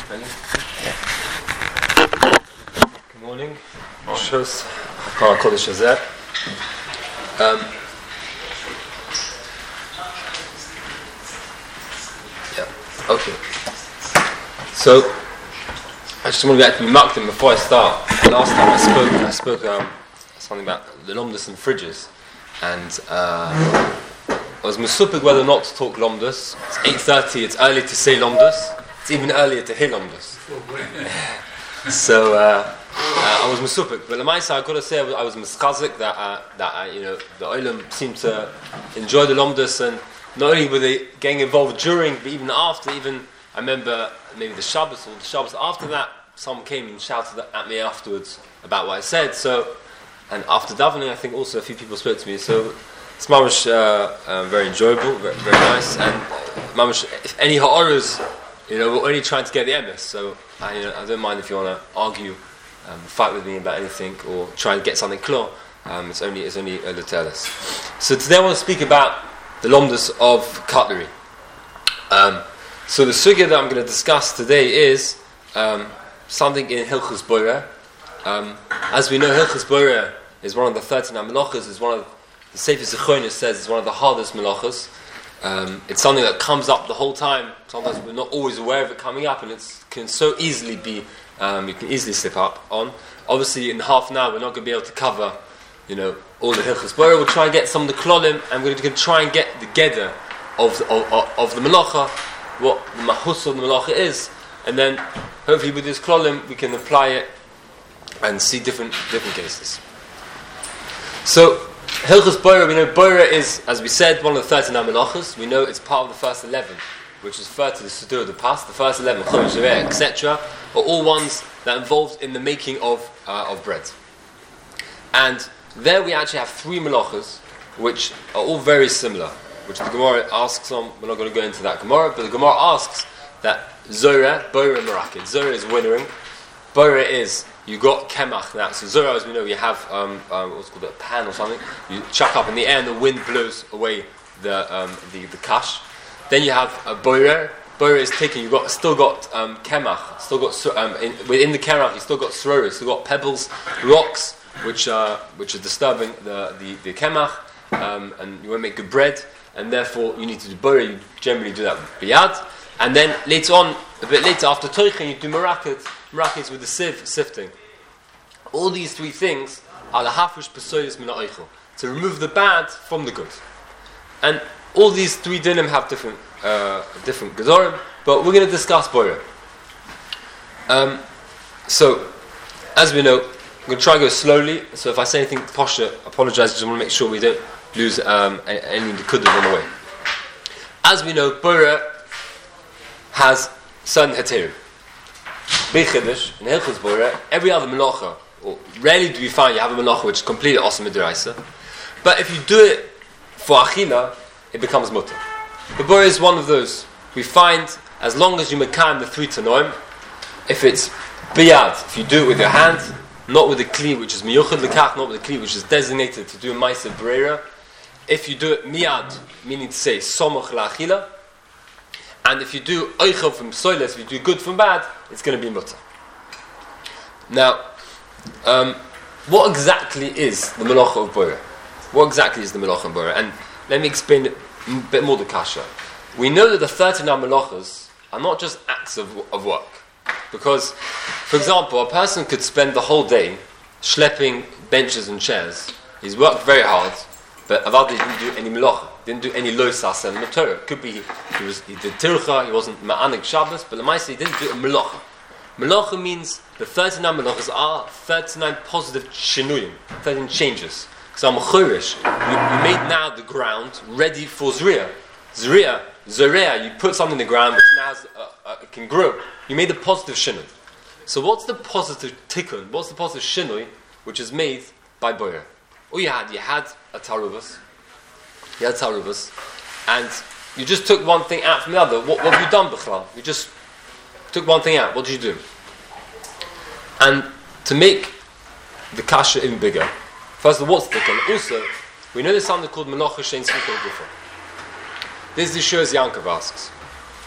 Good morning. Shos Hakar Kodesh Hazeh. Okay. So I just want to get to Makdim before I start. Last time I spoke something about the lomdus and fridges, and I was mesupik whether or not to talk lomdus. It's 8:30. It's early to say lomdus. It's even earlier to hear lomdus. So I was mesupik, but the Maisa, I've got to say, I was mischazik that the Olam seemed to enjoy the lomdus, and not only were they getting involved during, but even after. Even I remember maybe the Shabbos or the Shabbos after that, someone came and shouted at me afterwards about what I said. So, and after davening, I think also a few people spoke to me. So it's mamash very enjoyable, very, very nice, and mamash, if any ha'oras, we're only trying to get the emes. So I don't mind if you want to argue, fight with me about anything, or try and get something clear. It's only a letelis. So today I want to speak about the lomdus of cutlery. So the sugya that I'm going to discuss today is something in Hilchos Boira. As we know, Hilchos Boira is one of the 39 melachos. Is one of the Sefer Zechronis says it's one of the hardest melachos. It's something that comes up the whole time. Sometimes we're not always aware of it coming up, and it can so easily be. You can easily slip up on. Obviously, in half an hour, we're not going to be able to cover, all the Hilchos Boira. We'll try and get some of the klolim, and we're going to try and get the geder of the melacha, what the mahus of the melacha is, and then hopefully with this klolim we can apply it and see different cases. So Hilchos Boira, we know Boira is, as we said, one of the 39 melachos. We know it's part of the first 11, which is referred to the Siddur of the past. The first 11, Chodesh Zereh, etc., are all ones that are involved in the making of bread. And there we actually have three melachos, which are all very similar, which the Gemara asks on. We're not going to go into that Gemara, but the Gemara asks that Zorah, Boira, and Merakid. Zorah is winnowing. Boira is, you got kemach now. So Zorah, as we know, you have what's called a pan or something. You chuck up in the air and the wind blows away the kash. Then you have a Boira. Boira is taken. You've still got kemach. Still got within the kemach. You still got sroros. Still got pebbles, rocks, which are disturbing the kemach, and you won't make good bread. And therefore, you need to do Boira. You generally do that with biyad. And then later on, a bit later after toichin, you do merakid. Merakid is with the sieve, sifting. All these three things are the hafresh pesoyos min ha'oichel, to remove the bad from the good. And all these three dinim have different gedorim, but we're going to discuss Boira. So, as we know, I'm going to try and go slowly. So if I say anything posher, apologise. Just want to make sure we don't lose any nekudas on the way. As we know, Boira has certain heterim. B'chidush in Hilchos Boira, every other melacha, or rarely do we find you have a melacha which is completely awesome midiraisa. But if you do it for achila, it becomes mutter. The Boira is one of those. We find as long as you mekayim the three tanoim, if it's biyad, if you do it with your hand, not with the kli which is miyuchad lekach, not with the kli which is designated to do a ma'aser breira. If you do it miyad, meaning to say somach la'achila, and if you do oichel from soiles, if you do good from bad, it's going to be mutter. Now, what exactly is the melacha of Boira? What exactly is the melacha of Boira? And let me explain it a bit more the kasha. We know that the 39 melachos are not just acts of work. Because, for example, a person could spend the whole day schlepping benches and chairs. He's worked very hard, but Avadi didn't do any melacha, didn't do any loisas and Torah. Could be he did tircha, he wasn't ma'anik Shabbos, but the Maisa he didn't do a melacha. Melacha means the 39 melachos are 39 positive shinuyim, 39 changes. So I'm chorish. You made now the ground ready for zriya. Zriya, you put something in the ground which now it can grow. You made a positive shinui. So what's the positive tikkun? What's the positive shinui which is made by Boira? Oh, you had a taruvas. You had taruvas, and you just took one thing out from the other. What have you done, B'chlal? You just took one thing out. What did you do? And to make the kasha even bigger, first of all, what's the tikkun? Also, we know there's something called melacha shein tzricha gufa. This is the Shur Yankov asks.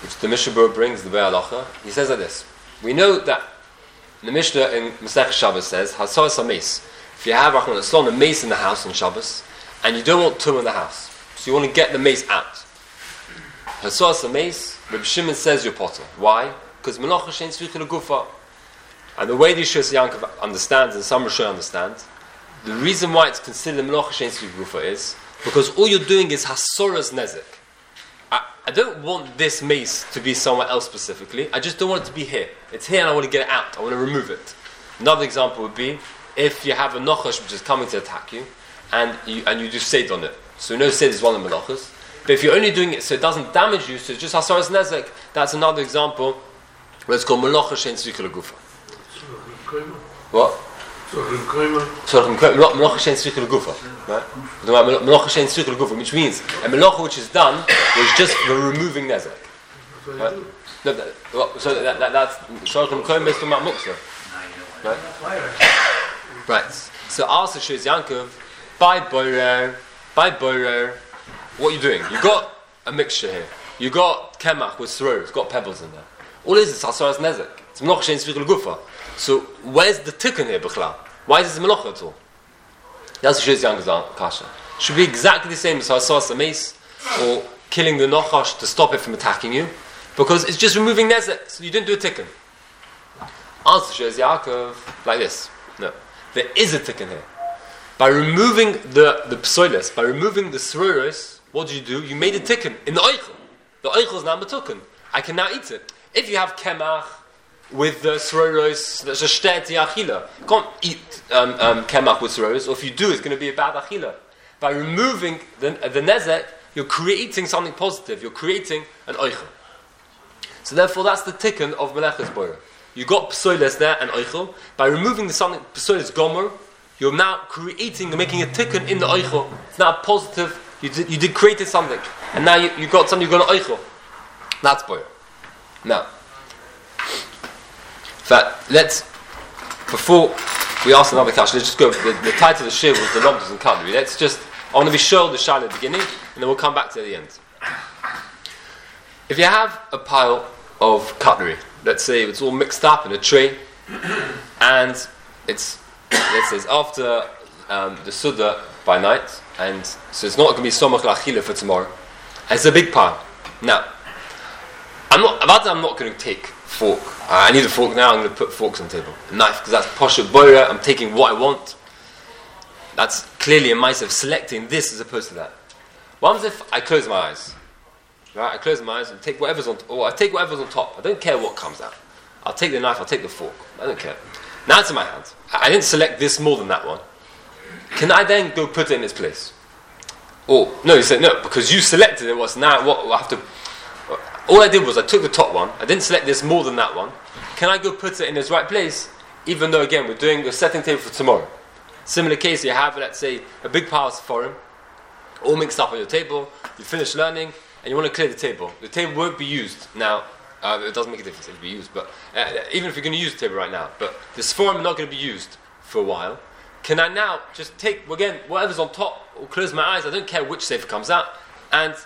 which the Mishnah Berurah brings, the Be'alacha, he says like this. We know that the Mishnah in Masech Shabbos says, Hasas HaMeis. If you have a mace in the house on Shabbos, and you don't want tum in the house, so you want to get the mace out. Hasas HaMeis, Reb Shimon says you're potter. Why? Because Melacha Shein Tzricha L'Gufa. And the way the Yeshua Yankov understands, and some Rishonim understand, the reason why it's considered Melacha Shein Tzricha L'Gufa is because all you're doing is Hasoras Nezek. I don't want this mace to be somewhere else specifically. I just don't want it to be here. It's here and I want to get it out. I want to remove it. Another example would be if you have a nochash which is coming to attack you and you do seid on it. So no seid is one of the melachas. But if you're only doing it so it doesn't damage you, so it's just hasaras nezek, that's another example where it's called melacha shein tzricha l'gufa. What? Melacha shein tzricha l'gufa. Right? Melacha shein tzricha l'gufa, which means a melacha which is done was just the removing nezek. Right? So that's Shorachim Kohen based on Mat Muksa. Right? Right. So also shows Yankov by boirer, what are you doing? You got a mixture here. You got kemach with throw, it's got pebbles in there. All it is hasaras nezek. It's menocha shein tzricha l'gufa. So where's the tikkun here, b'chlal? Why is this menocha at all? That's shows Yankov's kasha. Should be exactly the same as hasaras mace or killing the nochash to stop it from attacking you, because it's just removing nezek. So you didn't do a tikkun. Answer shows Yaakov like this. No. There is a tikkun here. By removing the psoilis, by removing the sruros, what did you do? You made a tikkun in the oichel. The oichel is now betukkun. I can now eat it. If you have kemach with the sruros, that's a shteti achila. You can't eat kemach with sruros, or if you do, it's going to be a bad achila. By removing the nezek, you're creating something positive. You're creating an oichel. So therefore, that's the tikkun of Melechas Boira. You got psoiles there and oichel. By removing the something psoiles gomer, you're now making a tikkun in the oichel. It's now positive. You did created something, and now you got something. You got an oichel. That's boyer. Now, in fact, before we ask another question, let's just go. The title of the shir was the lomdas and cutlery. I want to be sure the shal at the beginning, and then we'll come back to the end. If you have a pile of cutlery, let's say it's all mixed up in a tray, and let's say it's after the Suda by night, and so it's not going to be somach l'achila for tomorrow. And it's a big pile. Now, I'm not going to take fork. I need a fork now. I'm going to put forks on the table. A knife, because that's poshet boira. I'm taking what I want. That's clearly a mice of selecting this as opposed to that. What happens if I close my eyes? Right, I close my eyes and take whatever's on, or I take whatever's on top. I don't care what comes out. I'll take the knife. I'll take the fork. I don't care. Now it's in my hand. I didn't select this more than that one. Can I then go put it in its place? Or no, you said no because you selected it. What's now? What I have to? All I did was I took the top one. I didn't select this more than that one. Can I go put it in its right place? Even though again we're setting table for tomorrow. Similar case, you have let's say a big pile of foreign, all mixed up on your table. You finish learning and you want to clear the table. The table won't be used now. It doesn't make a difference if it'll be used, but even if you're going to use the table right now, but this forum is not going to be used for a while. Can I now just take again whatever's on top, or close my eyes? I don't care which sefer comes out, and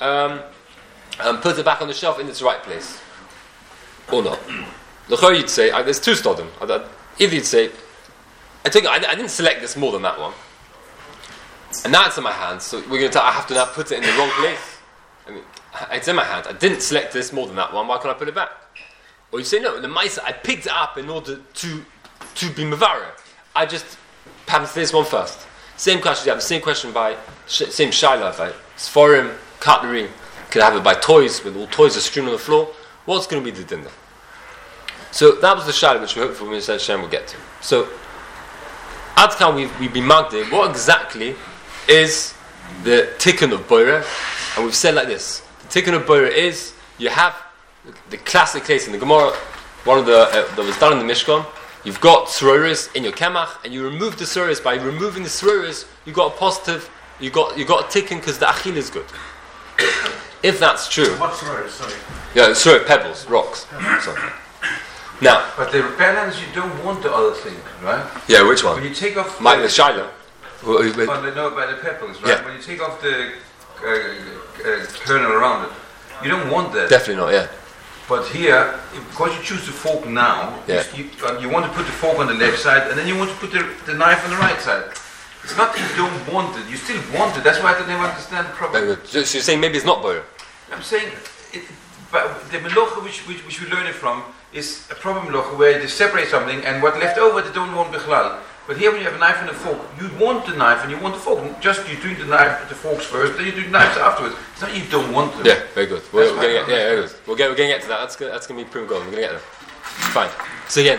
put it back on the shelf in its right place, or not? L'chor you'd say there's two stodim. Either you'd say I didn't select this more than that one, and now it's in my hand, so we're going to. I have to now put it in the wrong place. I mean, it's in my hand. I didn't select this more than that one. Why can't I put it back? Or you say no. The mice I picked it up in order to be mavara. I just happened to this one first. Same question. You have the same question by same shaila. By sforim, cutlery. Could have it by toys with all toys are strewn on the floor. What's going to be the dinner? So that was the shaila which we hope for when Hashem will get to. So Adkan we've been mugged in. What exactly is the tikkun of boira? And we've said like this. The tikkun of boira is you have the classic case in the Gemara, one of the that was done in the Mishkan. You've got sroris in your kemach, and you remove the sroris. By removing the sroris, you got a positive. You got a tikkun because the achil is good. If that's true, what sroris? Sorry. Yeah, sorry, pebbles, rocks. Sorry. Now, but the balance you don't want the other thing, right? Yeah, which one? When you take off the shiloh. By the pebbles, right? Yeah. When you take off the kernel around it, You don't want that. Definitely not, yeah. But here, because you choose the fork now, Yeah. you want to put the fork on the left side, and then you want to put the knife on the right side. It's not that you don't want it, you still want it. That's why I don't even understand the problem. Very good. So you're saying maybe it's not boira? I'm saying, but the melocha which we learn it from is a proper melocha where they separate something, and what left over they don't want bichlal. But here when you have a knife and a fork, you want the knife and you want the fork. Just you do the knife, the forks first, then you do the knives afterwards. It's not you don't want them. Yeah, very good. We're going to get, very good. We're going to get to that. That's going to be prima goal. We're going to get there. Fine. So again,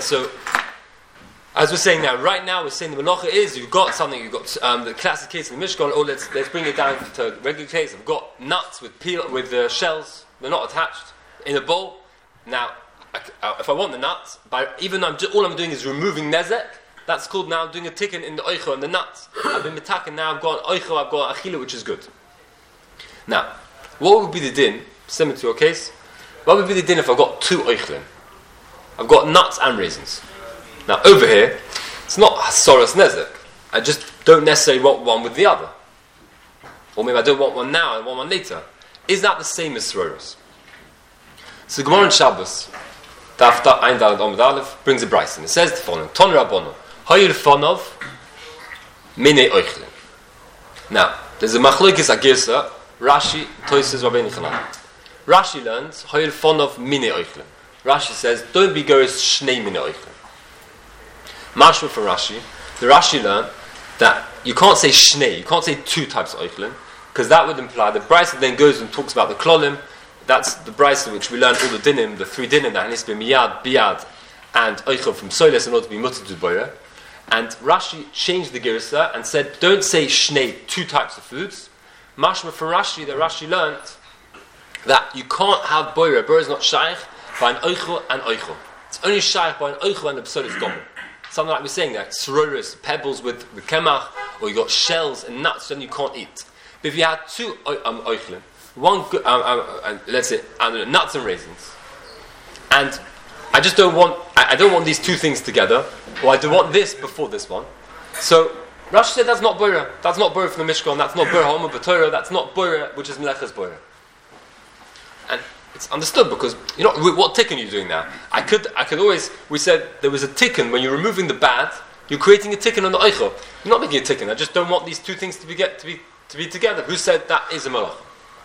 as we're saying now, right now we're saying the melacha is you've got something. You've got the classic case in the Mishkan. Oh, let's bring it down to a regular case. I've got nuts with shells. They're not attached in a bowl. Now, if I want the nuts, even though all I'm doing is removing nezek. That's called now doing a tikkun in the oicho and the nuts. I've been metaken now. I've got an oicho. I've got achila, which is good. Now, what would be the din? Similar to your case, what would be the din if I've got two oichlin? I've got nuts and raisins. Now, over here, it's not hasoras nezek. I just don't necessarily want one with the other, or maybe I don't want one now and want one later. Is that the same as sroros? So, Gemara in Shabbos, Daf Ein Daled Amud Aleph brings a brayso. It says the following: Ton Rabbono. Hayir Fonov Mine Oichlin. Now, there's a machlokes agirsa, Rashi, Toises, Rabbeinu Chanan. Rashi learns Hayir Fonov Mine Oichlin. Rashi says, don't be goes Shnei Mine Oichlin. Mashma from Rashi, the Rashi learned that you can't say Shnei, you can't say two types of Oichlin, because that would imply the brayso then goes and talks about the klolim. That's the brayso which we learned all the dinim, the three dinim that needs to be miyad, biyad, and oichel from soiles in order to be mutter to boira. And Rashi changed the girsa and said, don't say shnei, two types of foods. Mashma from Rashi, that Rashi learned that you can't have boira. Boira is not shaykh by an oichel and oichel. It's only shaykh by an oichel and a psolis gomer. Something like we're saying there, sroros, pebbles with kemach, or you got shells and nuts, then you can't eat. But if you had two oichlin, one, let's say, nuts and raisins, and I just don't want, I don't want these two things together, or I don't want this before this one. So Rashi said that's not boira. That's not boira from the Mishkan. That's not boira ha'omer b'torah. That's not boira, which is melechas boira. And it's understood because what tikkun are you doing now? I could always. We said there was a tikkun when you're removing the bad. You're creating a tikkun on the oichel. You're not making a tikkun. I just don't want these two things to be together. Who said that is a melech?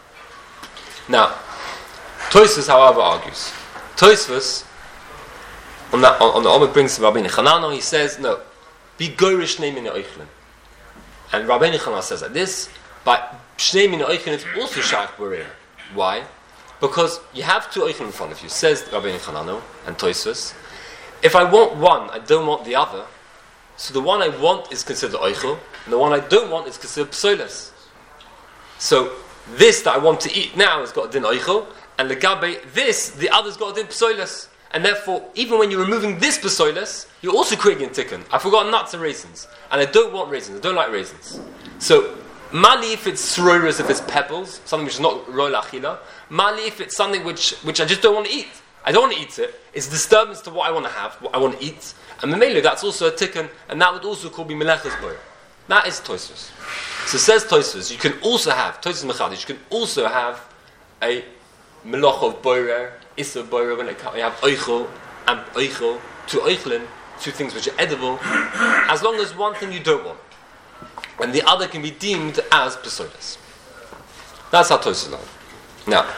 Now, Tosfos, however, argues. Tosfos on the Omid brings to Rabbeinu Chananah. He says, no, be goyrish shnei min oichlin. And Rabbeinu Chananah says like this: by shnei min oichlin, it's also shaykh boreir. Why? Because you have two oichlin in front of you. Says Rabbeinu Chananah and Tosfos. If I want one, I don't want the other. So the one I want is considered oichel, and the one I don't want is considered psoiles. So this that I want to eat now has got a din oichel, and legabe this, the other's got a din psoiles. And therefore, even when you're removing this psoiles, you're also creating a tikkun. I forgot nuts and raisins, and I don't want raisins. I don't like raisins. So mali if it's sroros, if it's pebbles, something which is not roil achila. Mali if it's something which I just don't want to eat. I don't want to eat it. It's disturbance to what I want to have, what I want to eat. And memele, that's also a tikkun, and that would also call me melechas boyer. That is Tosfos. So says Tosfos, you can also have Tosfos mechadish. You can also have a melach of boyer, issa boyer. When you have oichel and oichel, two oichlin, two things which are edible, as long as one thing you don't want, and the other can be deemed as psoiles. That's how Tosfos learns. Now,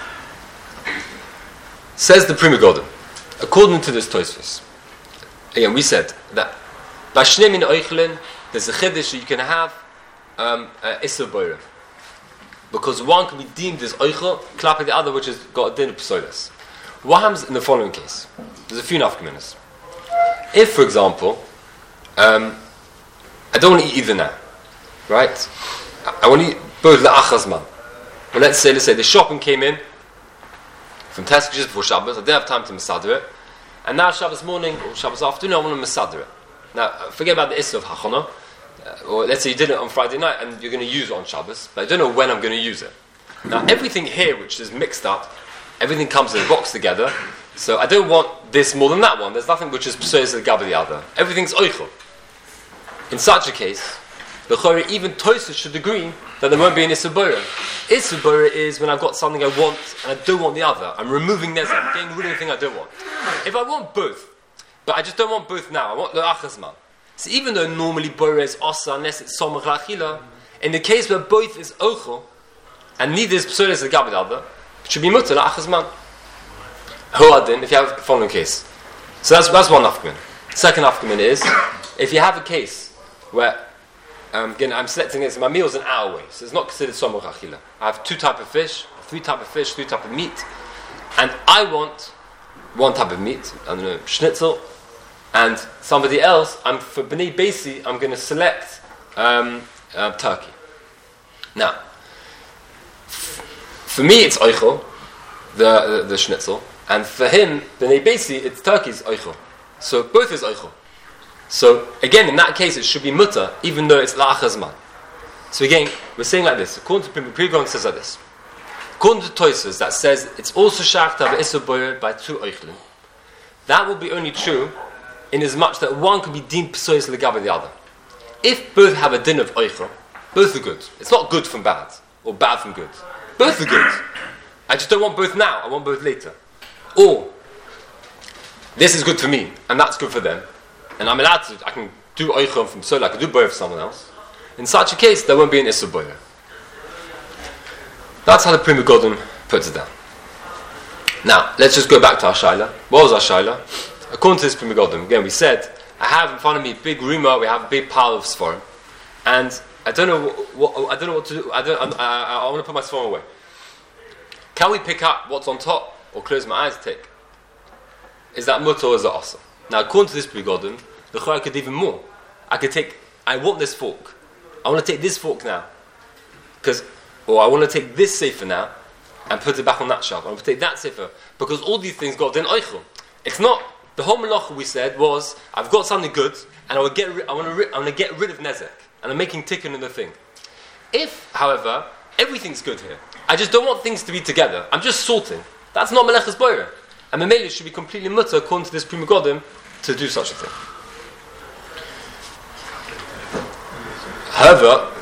says the Pri Megadim, according to this Tosfos, again we said that by shnei min oichlin, there's a chiddush you can have issa boyer, because one can be deemed as oichel, clapping the other which has got a din of psoiles. What happens in the following case? There's a few nafkaminas. If, for example, I don't want to eat either now, right? I want to eat both le'achas man. But let's say the shopping came in from Tesco just before Shabbos. I didn't have time to masader it, and now Shabbos morning or Shabbos afternoon I want to masader it. Now forget about the issue of hachana, or let's say you did it on Friday night and you're going to use it on Shabbos, but I don't know when I'm going to use it. Now everything here which is mixed up, everything comes in a box together, so I don't want this more than that one. There's nothing which is psoiles the gab of the other. Everything's oichel. In such a case, The Chori, even Tosfos should agree that there won't be an Issa Boira. Issa Boira is when I've got something I want and I don't want the other. I'm removing Nezek, I'm getting rid of the thing I don't want. If I want both, but I just don't want both now, I want the Achazman. So even though normally Boira is Osa unless it's Somach Lachila, in the case where both is Ochel, and neither is Psolis the Gabed other, it should be Mutter Achazman. Hoadin, if you have the following case. So that's one Afkamin. Second Afkamin is, if you have a case where again, I'm selecting this. My meal's an hour away, so it's not considered somach achila. I have 2 types of fish, 3 types of fish, 3 types of meat, and I want 1 type of meat. I don't know, schnitzel, and somebody else. For B'nai Basi, I'm going to select turkey. Now, for me, it's oichel, the schnitzel, and for him, B'nai Basi, it's turkey's oichel. So both is oichel. So again, in that case, it should be mutter, even though it's la'achazman. So again, we're saying like this. According to Pri says like this. According to Tosfos, that says it's also shach to have an issa boyer by 2 oichlin. That will be only true in as much that one can be deemed psois legabe the other. If both have a din of oichel, both are good. It's not good from bad or bad from good. Both are good. I just don't want both now. I want both later. Or this is good for me and that's good for them. And I'm allowed to, I can do oichel from psoil, I can do boyer for someone else. In such a case, there won't be an issa boyer. That's how the Pri Megadim puts it down. Now, let's just go back to our shaila. What was our shaila? According to this Pri Megadim, again, we said, I have in front of me a big rima, we have a big pile of sforim, and I don't know what to do. I want to put my sforim away. Can we pick up what's on top or close my eyes? Take. Is that mutter or is that awesome? Now, according to this Pri Megadim, the Chor could even more. I want this fork. I want to take this fork now. Or I want to take this sefer now and put it back on that shelf. I want to take that sefer. Because all these things got din oichel. It's not, the whole malacha we said was, I've got something good and I want to get rid of nezek. And I'm making tikkun in the thing. If, however, everything's good here, I just don't want things to be together. I'm just sorting. That's not melechas boira. And Mameli should be completely mutter according to this Pri Megadim to do such a thing. However,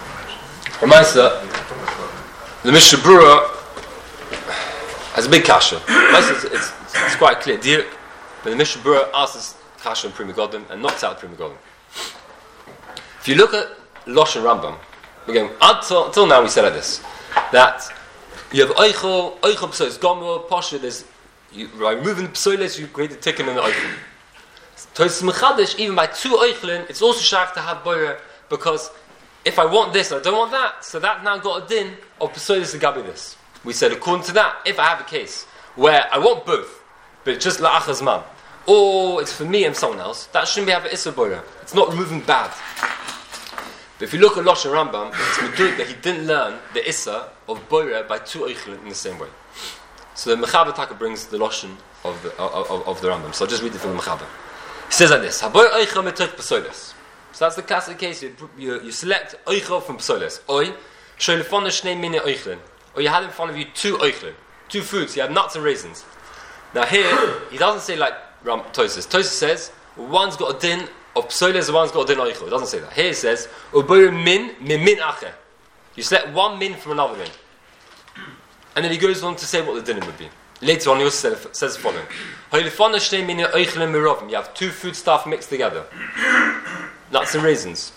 the Mishnah Berurah has a big kasha. It's quite clear, but the Mishnah Berurah asks this kasha in Pri Megadim and knocks out Pri Megadim. If you look at Loshen Rambam, again, until now we said like this, that you have oichel psois gomer pasha. By removing the psoiles, you create a tikkun in the oichlin. Tosfos mechadish, even by 2 oichlin, it's also shach to have boyer, because if I want this, I don't want that, so that's now got a din of psoiles legabe this. We said, according to that, if I have a case where I want both, but it's just la'achazman, or it's for me and someone else, that shouldn't be have an issa boyer. It's not removing bad. But if you look at Loshen Rambam, it's meduk that he didn't learn the issa of boyer by 2 oichlin in the same way. So the Mechaber Taka brings the Loshen of the Rambam. So I'll just read it from the Mechaber. He says like this: Haboy oichel metoch psoiles. So that's the classic case. You select oichel from psoiles. Oy sholefon shnei mine oichlin. Or you had in front of you 2 oichlin, 2 fruits. You had nuts and raisins. Now here he doesn't say like Tosfos. Tosfos says one's got a din of psoiles, one's got a din oichel. It doesn't say that. Here it says uboy min acher. You select 1 min from another min. And then he goes on to say what the dinner would be. Later on, he also says the following: you have 2 food stuff mixed together, nuts and raisins.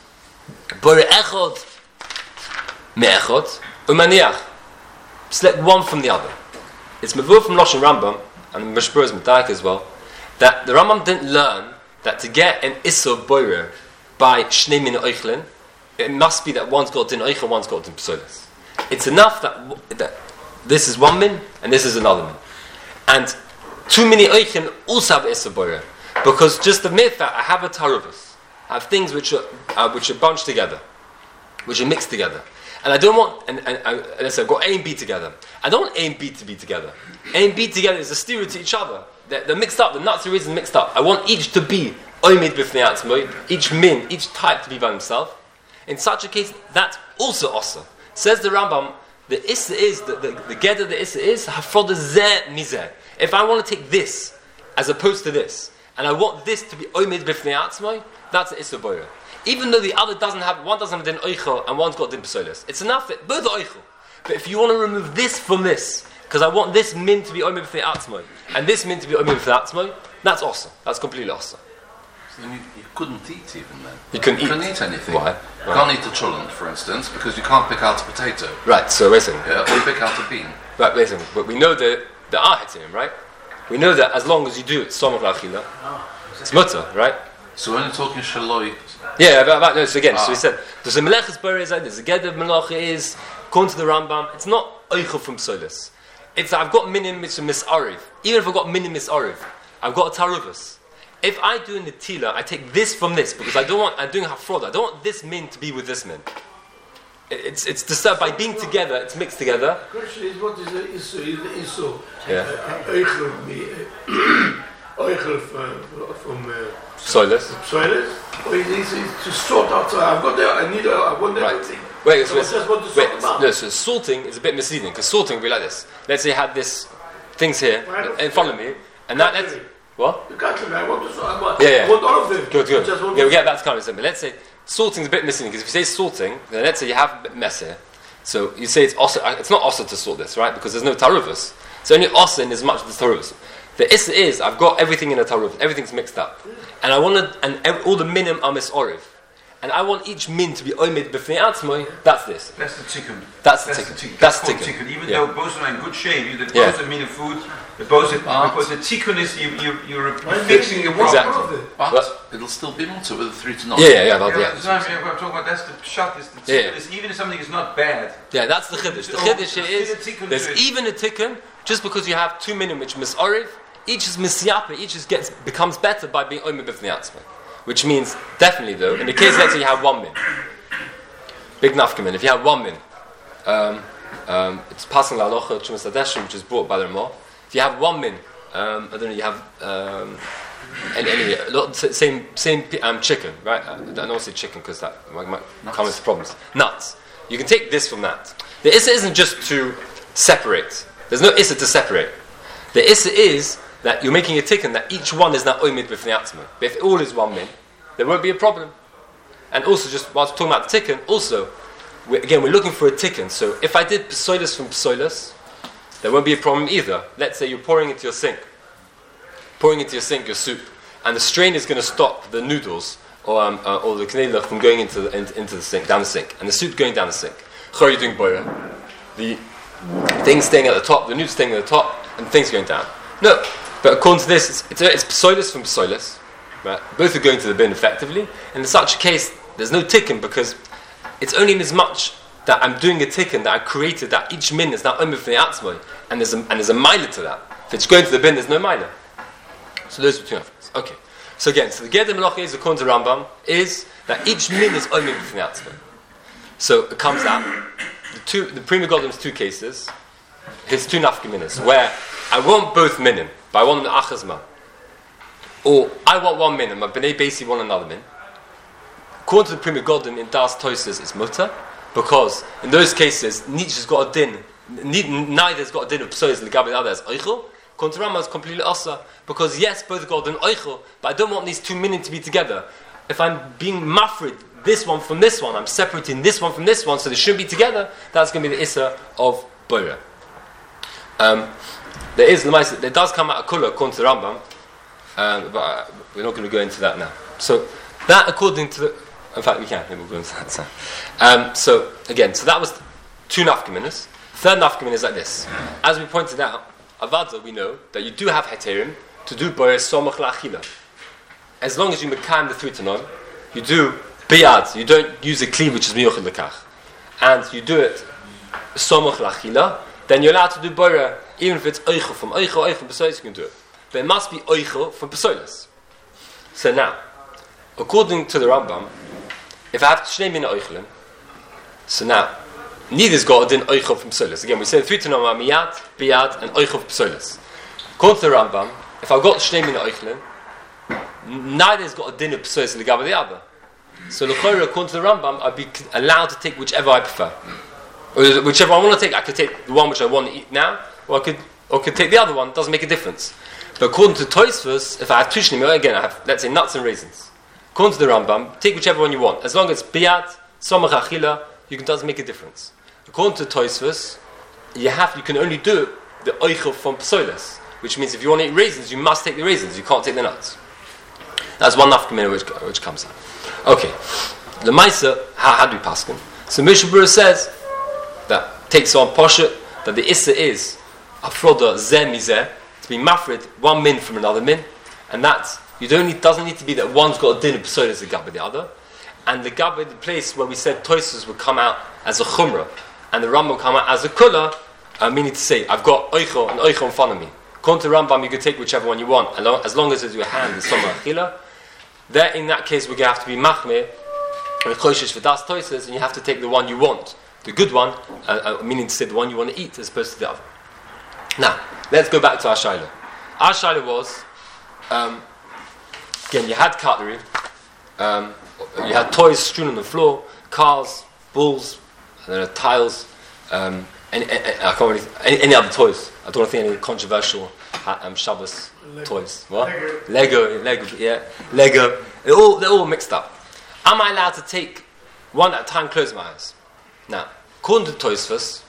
Select 1 from the other. It's mevur from Loshen Rambam and Mishnah Berurah is medayek as well, that the Rambam didn't learn that to get an issa of boyer by shnei min oichlin, it must be that one's got din oichel, one's got din psoiles. It's enough that this is 1 min and this is another min. And 2 mini oichin also have issa boyer, because just the myth that I have a taruvus, I have things which are bunched together, which are mixed together, and I don't want, let's say I've got A and B together. I don't want A and B to be together. A and B together is a stereo to each other. They're mixed up. The nuts and raisins mixed up. I want each to be oimid b'fnei atzmo, each min, each type to be by himself. In such a case, that's also osa. Says the Rambam. The issa is, the get of the issa is, hafroda zeh mizeh. If I want to take this, as opposed to this, and I want this to be oimid b'fnei atzmai, that's an issa boyer. even though the other doesn't have a din oichel and one's got din psoilis. It's enough that both are oichel. But if you want to remove this from this, because I want this min to be omer b'fnei atzmoi and this min to be omer b'fnei atzmoi, that's awesome. That's completely awesome. So you couldn't eat even then. You couldn't eat anything. Why? You can't eat a cholent, for instance, because you can't pick out a potato. Right. So wait a second. Yeah, or you pick out a bean. Right. Wait a second. But we know that there are heterim, right? We know that as long as you do it somach la'achila, it's mutter, right? So we're only talking shaloi. Yeah, no, so again, so we said, there's a meleches beres, there's a ged of melacha is, according to the Rambam, it's not oichel from psolis. It's I've got minim misariv. Even if I've got minim misariv, I've got a taruvus. If I do in the tila, I take this from this, because I'm doing hafroda, I don't want this min to be with this min. It's disturbed by being together, it's mixed together. The question is, what is the issue? Yeah. Oichel from Soilers. Soilers? Or is to sort out, so I want everything. Wait, so so sorting is a bit misleading, because sorting would be like this. Let's say you had this things here in front of me, and that let's what? You got them, I want to sort. I want all of them. Good. Yeah, we get that kind of simple. Let's say sorting is a bit misleading, because if you say sorting, then let's say you have a bit mess here. So you say it's not also to sort this, right? Because there's no taruvus. It's only also in as much as the taruvus. The issa is I've got everything in a taruvus. Everything's mixed up, and I want all the minim are misoriv. And I want each min to be oimid b'fnei atzmoi. That's this. That's the tikkun. That's the tikkun. Even though both are in good shape, both are min of food. Because the tikkun is you're fixing your work. Exactly. But it'll still be mutter with a 3 to 9. Yeah. What I'm talking about, that's the pshat. Is the tikkun is even if something is not bad. Yeah, that's the chiddush. The chiddush is there's even a tikkun just because you have 2 minim which misoriv. Each is misyapa. Each becomes better by being oimid b'fnei atzmoi. Which means, definitely though, in the case, let's say you have 1 min. Big nafkamin. If you have 1 min, it's passing la halacha Chumas Hadeshim, which is brought by the Ramah. If you have 1 min, I don't know, you have, same chicken, right? I don't want to say chicken because that might come with problems. Nuts. You can take this from that. The issa isn't just to separate. There's no issa to separate. The issa is that you're making a tikkun that each one is now oimid b'fnei atzmoi. But if it all is 1 min, there won't be a problem. And also, just whilst talking about the tikkun, also, we're looking for a tikkun. So if I did psoilus from psoilus, there won't be a problem either. Let's say you're pouring into your sink your soup, and the strain is going to stop the noodles or the knedler from going into the sink, down the sink, and the soup going down the sink. How are you doing boira? The thing staying at the top, the noodles staying at the top, and the things going down. No. But according to this, it's psoilus from psoilus, right? Both are going to the bin effectively, and in such a case, there's no tikkun because it's only in as much that I'm doing a tikkun that I created that each min is now omer b'fnei atzmoi, and there's a milah to that. If it's going to the bin, there's no milah. So those are 2 things. Okay. So again, the geder melacha is according to Rambam is that each min is omer b'fnei atzmoi. So it comes out the Prima Godim's 2 cases. His 2 nafkaminas where I want both minim. But I want an achazma. Or I want 1 min, and my b'nei beisi want another min. According to the Prima Godim in Das Tosas, it's mutter, because in those cases, Nietzsche's got a din. Neither's got a din of psois, and the gabi the other has oichel. According to Rambam, it's completely asa, because yes, both got an oichel, but I don't want these 2 minim to be together. If I'm being mafrid, this one from this one, I'm separating this one from this one, so they shouldn't be together. That's going to be the issa of boira. There does come out a kula according to the Rambam, but we're not going to go into that now. So that, according to in fact, we can. We'll go into that. So again, so that was 2 nafkaminas. Third nafkamin is like this. As we pointed out, avada, we know that you do have heterim to do boyer somach la'achila. As long as you mekayim the 3 to 9, you do biyad. You don't use a kli which is miyuchid lekach, and you do it somach la'achila. Then you're allowed to do boyer. Even if it's oichel from psoilus, you can do it. But it must be oichel from psoilus. So now, according to the Rambam, if I have shnei min oichelin, so now, neither's got a din oichel from psoilus. Again, we say 3 to 9 are miyad, biyad, and oichel from psoilus. According to the Rambam, if I've got shnei min oichelin, neither's got a din of psoilus in the gab of the other. So l'chorah, according to the Rambam, I'd be allowed to take whichever I prefer. Or whichever I want to take, I could take the one which I want to eat now, or I could take the other one. It doesn't make a difference. But according to Tosfos, if I have 2 shnei, again I have, let's say, nuts and raisins. According to the Rambam, take whichever one you want. As long as it's Biyat, Somach Achila, it doesn't make a difference. According to Tosfos, you can only do the Oichel from Psoilis, which means if you want to eat raisins, you must take the raisins, you can't take the nuts. That's one nafkamina which comes out. Okay. The Maisa, how do we paskin? So Mishnah Berurah says that takes on Poshet that the Issa is Afroda Zeh Mizeh, to be mafrid one min from another min, and that's doesn't need to be that one's got a din of Pesod as a gabba the other, and the gabba, the place where we said Toisus would come out as a chumrah, and the Rambam will come out as a kula, meaning to say I've got oichel and oichel in front of me. According to Rambam, you can take whichever one you want, as long as your hand is somewhere achila. There, in that case, we're going to have to be machmir and choshesh for das Toisus, and you have to take the one you want, the good one, meaning to say the one you want to eat as opposed to the other. Now, let's go back to our shaila. Our shaila was, again, you had cutlery, you had toys strewn on the floor, cars, bulls, tiles, any other toys. I don't think any controversial Shabbos toys. What? Lego, yeah. Lego. They're all mixed up. Am I allowed to take one at a time, close my eyes? Now, according to Tosfos,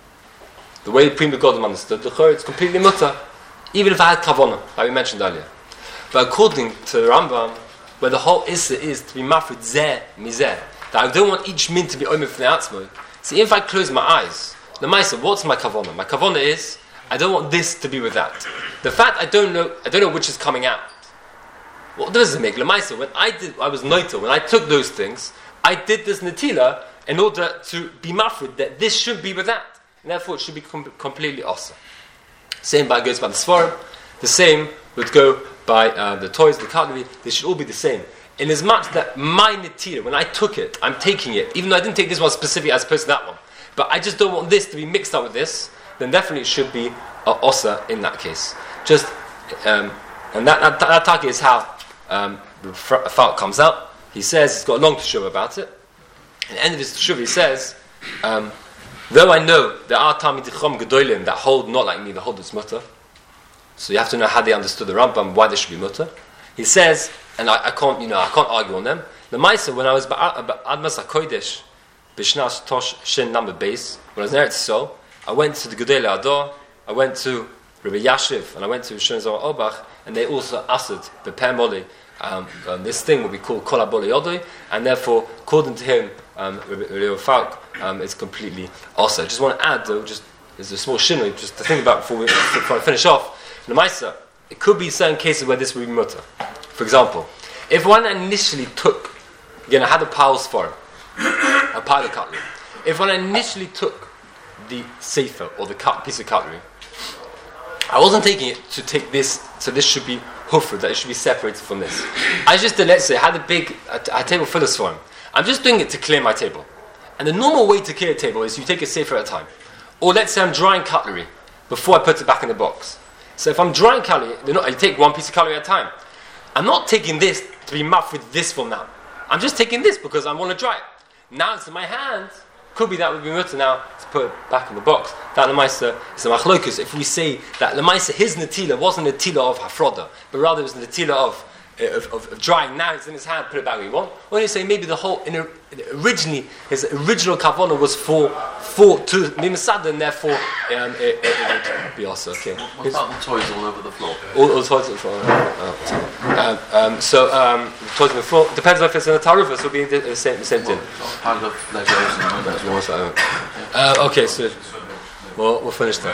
the way the Prima Godim understood, it's completely mutter, even if I had kavanah, like we mentioned earlier. But according to the Rambam, where the whole issa is to be mafrid zeh mizeh, that I don't want each min to be omer from the atzmo. See, if I close my eyes, the Maisa, what's my kavanah? My kavanah is I don't want this to be with that. The fact I don't know which is coming out. What does it make? The Maisa, when I was noita, when I took those things, I did this netila in order to be mafrid that this should be with that. And therefore it should be completely awesome. Same goes by the svarim. The same would go by the toys, the cutlery. They should all be the same. In as much that my netira, when I took it, I'm taking it, even though I didn't take this one specifically as opposed to that one, but I just don't want this to be mixed up with this, then definitely it should be osa in that case. Just and that target is how the Falk comes out. He says he's got a long teshuva about it. At the end of his teshuva, he says, though I know there are Talmidei Chacham Gedolim that hold not like me, that hold it's mutter. So you have to know how they understood the Rambam, why they should be mutter. He says, and I can't argue on them. The Maisa, when I was Admas HaKodesh, Bishnas Tosh Shin number base, when I was in Eretz Yisrael, I went to the Gedolei Ador, I went to Rabbi Yashiv, and I went to Shon Zohar Obach, and they also asked the Peh Moli, this thing will be called Kol HaBolei Yodoi, and therefore, according to him, Rabbi Falk, it's completely also. I just want to add, though, there's a small shinoi, just to think about before I finish off. The Maisa, it could be certain cases where this would be mutter. For example, if one initially took, again, I had a piles for him, a pile of cutlery. If one initially took the sefer or the piece of cutlery, I wasn't taking it to take this, so this should be hufra, that it should be separated from this. I just did, let's say, I had a table full of for him. I'm just doing it to clear my table. And the normal way to clear a table is you take a sefer at a time. Or let's say I'm drying cutlery before I put it back in the box. So if I'm drying cutlery, I take one piece of cutlery at a time. I'm not taking this to be muffed with this from now. I'm just taking this because I want to dry it. Now it's in my hand. Could be that would be mutter now to put it back in the box. That Lemaisa is a machlokus. If we say that Lemaisa, his netila wasn't a netila of hafroda, but rather it was a netila of drying. Now it's in his hand, put it back where you want. Or you say maybe the whole originally his original kavanah was for to mimasada, and therefore it would be also okay. What about the toys all over the floor? All the toys on the floor. The toys on the floor depends on if it's in a tarufah, so it'll be the same thing. Pile of Legos and Okay, so we'll finish there.